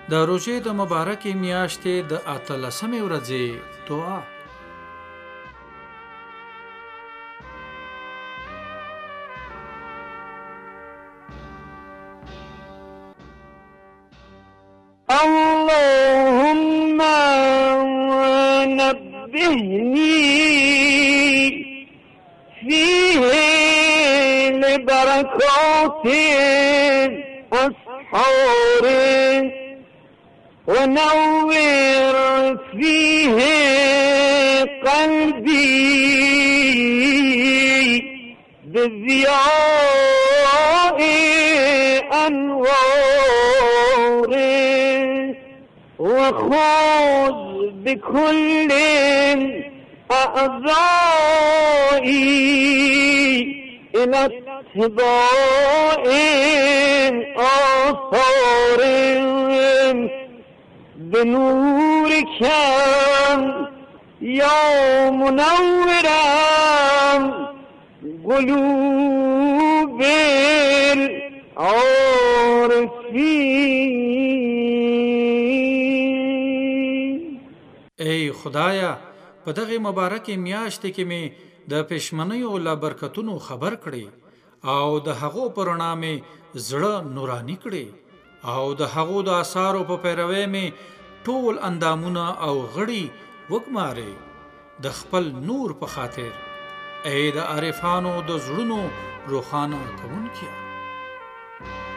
د روژې د مبارکې میاشتې د 18مې ورځې دعا. اللهم نبهني فيه لبركات الأسحار ونور فيه قلبي بضياء أنوار وخذ بكل أعضائي إلى اتباع آثار بنورك يا منورا قلوب العارفين. ای خدایا، په دغه مبارکې میاشتې کې مې د پښمنیو له برکتونو خبر کړي او د هغو په رڼا مې زړه نورانی کړي او د هغو د آثارو په پیروي مې ټول اندامونه او غړي وګماري د خپل نور په خاطر. ای د عارفانو د زړونو روښانه کوونکیه.